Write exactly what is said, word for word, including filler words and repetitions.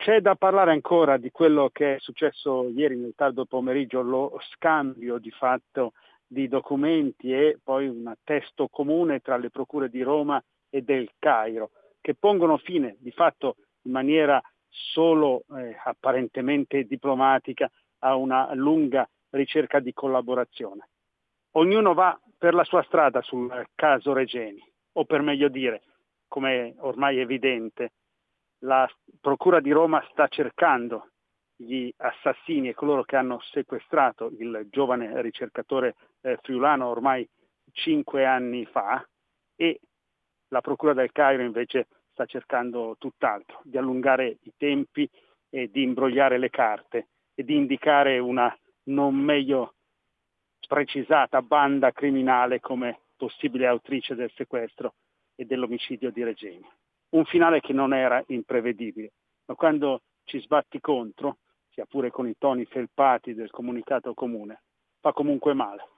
C'è da parlare ancora di quello che è successo ieri nel tardo pomeriggio, lo scambio di fatto di documenti e poi un testo comune tra le procure di Roma e del Cairo, che pongono fine di fatto in maniera solo eh, apparentemente diplomatica a una lunga ricerca di collaborazione. Ognuno va per la sua strada sul caso Regeni, o per meglio dire, come ormai è evidente, la Procura di Roma sta cercando gli assassini e coloro che hanno sequestrato il giovane ricercatore eh, friulano ormai cinque anni fa, e la Procura del Cairo invece sta cercando tutt'altro, di allungare i tempi e di imbrogliare le carte e di indicare una non meglio precisata banda criminale come possibile autrice del sequestro e dell'omicidio di Regeni. Un finale che non era imprevedibile, ma quando ci sbatti contro, sia pure con i toni felpati del comunicato comune, fa comunque male.